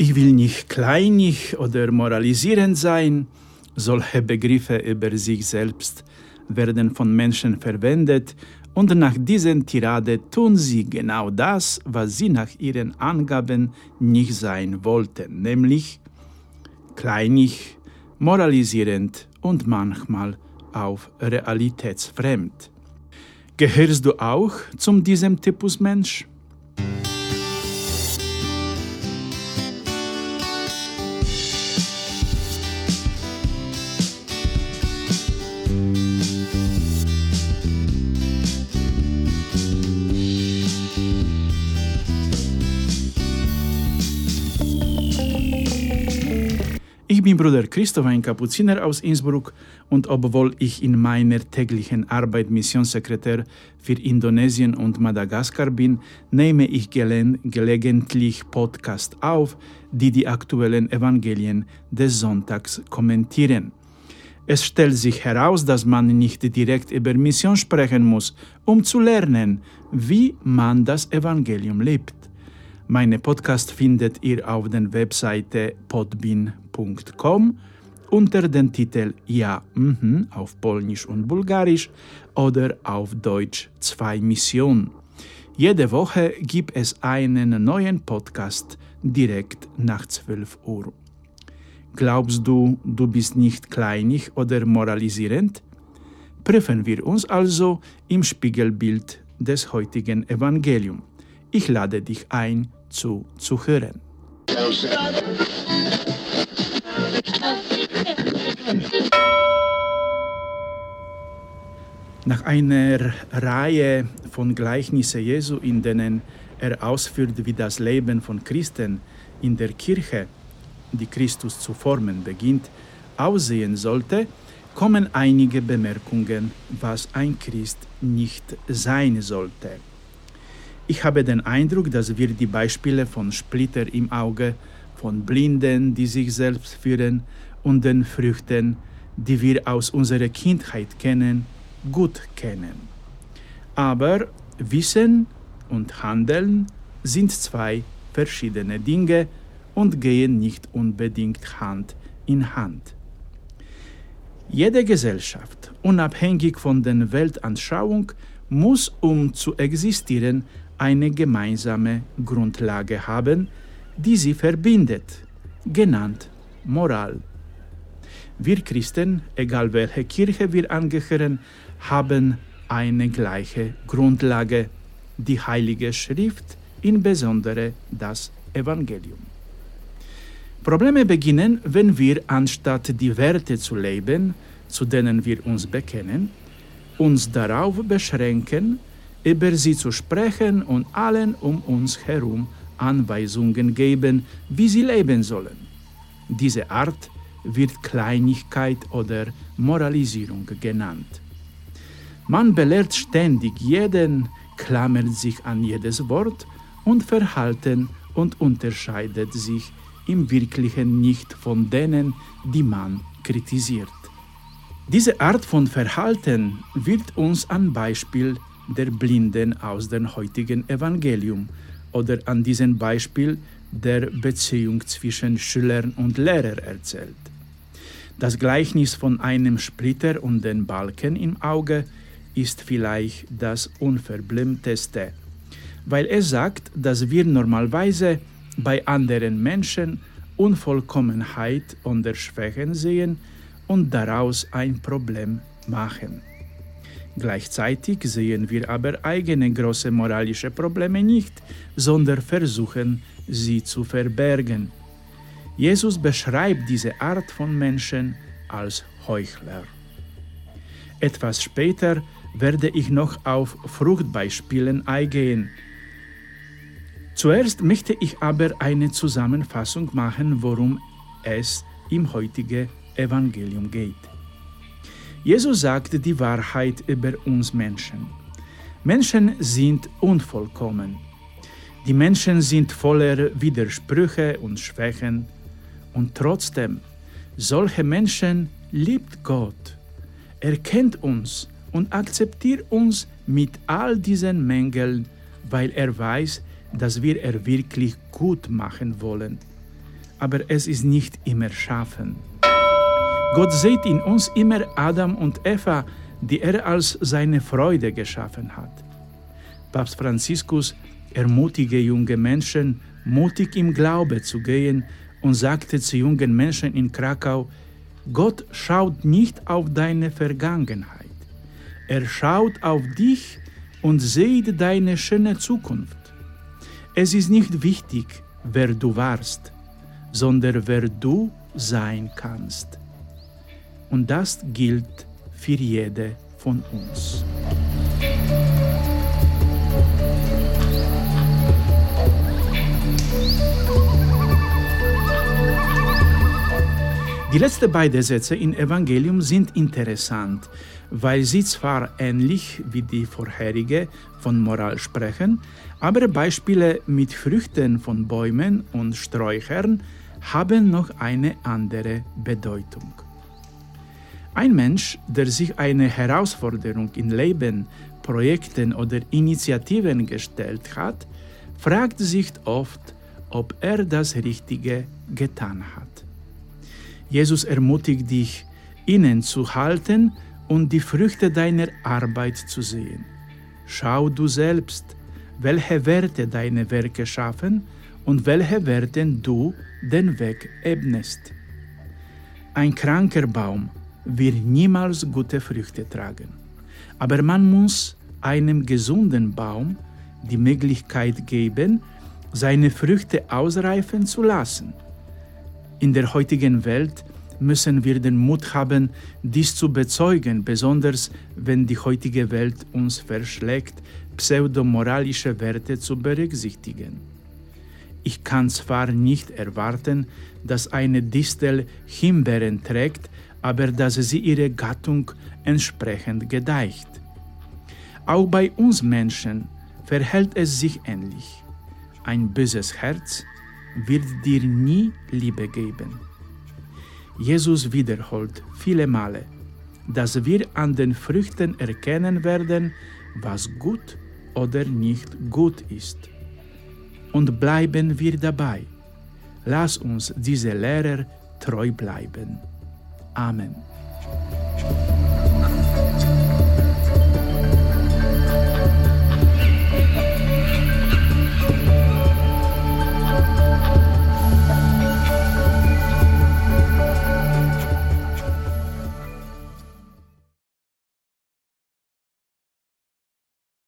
Ich will nicht kleinig oder moralisierend sein. Solche Begriffe über sich selbst werden von Menschen verwendet und nach diesen Tirade tun sie genau das, was sie nach ihren Angaben nicht sein wollten, nämlich kleinig, moralisierend und manchmal auch realitätsfremd. Gehörst du auch zu diesem Typus Mensch? Ich bin Bruder Christoph, ein Kapuziner aus Innsbruck, und obwohl ich in meiner täglichen Arbeit Missionssekretär für Indonesien und Madagaskar bin, nehme ich gelegentlich Podcasts auf, die die aktuellen Evangelien des Sonntags kommentieren. Es stellt sich heraus, dass man nicht direkt über Mission sprechen muss, um zu lernen, wie man das Evangelium lebt. Meine Podcast findet ihr auf der Webseite podbean.com unter dem Titel Ja, auf Polnisch und Bulgarisch oder auf Deutsch 2 Mission. Jede Woche gibt es einen neuen Podcast direkt nach 12 Uhr. Glaubst du, du bist nicht kleinig oder moralisierend? Prüfen wir uns also im Spiegelbild des heutigen Evangeliums. Ich lade dich ein, zuhören. Nach einer Reihe von Gleichnissen Jesu, in denen er ausführt, wie das Leben von Christen in der Kirche, die Christus zu formen beginnt, aussehen sollte, kommen einige Bemerkungen, was ein Christ nicht sein sollte. Ich habe den Eindruck, dass wir die Beispiele von Splitter im Auge, von Blinden, die sich selbst führen, und den Früchten, die wir aus unserer Kindheit kennen, gut kennen. Aber Wissen und Handeln sind zwei verschiedene Dinge und gehen nicht unbedingt Hand in Hand. Jede Gesellschaft, unabhängig von der Weltanschauung, muss, um zu existieren, eine gemeinsame Grundlage haben, die sie verbindet, genannt Moral. Wir Christen, egal welche Kirche wir angehören, haben eine gleiche Grundlage, die Heilige Schrift, insbesondere das Evangelium. Probleme beginnen, wenn wir, anstatt die Werte zu leben, zu denen wir uns bekennen, uns darauf beschränken, über sie zu sprechen und allen um uns herum Anweisungen geben, wie sie leben sollen. Diese Art wird Kleinigkeit oder Moralisierung genannt. Man belehrt ständig jeden, klammert sich an jedes Wort und Verhalten und unterscheidet sich im Wirklichen nicht von denen, die man kritisiert. Diese Art von Verhalten wird uns am Beispiel der Blinden aus dem heutigen Evangelium oder an diesem Beispiel der Beziehung zwischen Schülern und Lehrern erzählt. Das Gleichnis von einem Splitter und den Balken im Auge ist vielleicht das unverblümteste, weil es sagt, dass wir normalerweise bei anderen Menschen Unvollkommenheit oder Schwächen sehen und daraus ein Problem machen. Gleichzeitig sehen wir aber eigene große moralische Probleme nicht, sondern versuchen, sie zu verbergen. Jesus beschreibt diese Art von Menschen als Heuchler. Etwas später werde ich noch auf Fruchtbeispielen eingehen. Zuerst möchte ich aber eine Zusammenfassung machen, worum es im heutigen Evangelium geht. Jesus sagte die Wahrheit über uns Menschen. Menschen sind unvollkommen. Die Menschen sind voller Widersprüche und Schwächen. Und trotzdem, solche Menschen liebt Gott. Er kennt uns und akzeptiert uns mit all diesen Mängeln, weil er weiß, dass wir wirklich gut machen wollen. aber es ist nicht immer schaffen. Gott sieht in uns immer Adam und Eva, die er als seine Freude geschaffen hat. Papst Franziskus ermutigte junge Menschen, mutig im Glaube zu gehen und sagte zu jungen Menschen in Krakau: Gott schaut nicht auf deine Vergangenheit. Er schaut auf dich und sieht deine schöne Zukunft. Es ist nicht wichtig, wer du warst, sondern wer du sein kannst. Und das gilt für jede von uns. Die letzten beiden Sätze im Evangelium sind interessant, weil sie zwar ähnlich wie die vorherige von Moral sprechen, aber Beispiele mit Früchten von Bäumen und Sträuchern haben noch eine andere Bedeutung. Ein Mensch, der sich eine Herausforderung im Leben, Projekten oder Initiativen gestellt hat, fragt sich oft, ob er das Richtige getan hat. Jesus ermutigt dich, innezuhalten und die Früchte deiner Arbeit zu sehen. Schau du selbst, welche Werte deine Werke schaffen und welche Werten du den Weg ebnest. Ein kranker Baum wird niemals gute Früchte tragen, aber man muss einem gesunden Baum die Möglichkeit geben, seine Früchte ausreifen zu lassen. In der heutigen Welt müssen wir den Mut haben, dies zu bezeugen, besonders wenn die heutige Welt uns verschlägt, pseudomoralische Werte zu berücksichtigen. Ich kann zwar nicht erwarten, dass eine Distel Himbeeren trägt, aber dass sie ihrer Gattung entsprechend gedeiht. Auch bei uns Menschen verhält es sich ähnlich. Ein böses Herz wird dir nie Liebe geben. Jesus wiederholt viele Male, dass wir an den Früchten erkennen werden, was gut oder nicht gut ist. Und bleiben wir dabei. Lass uns diese Lehre treu bleiben. Amen.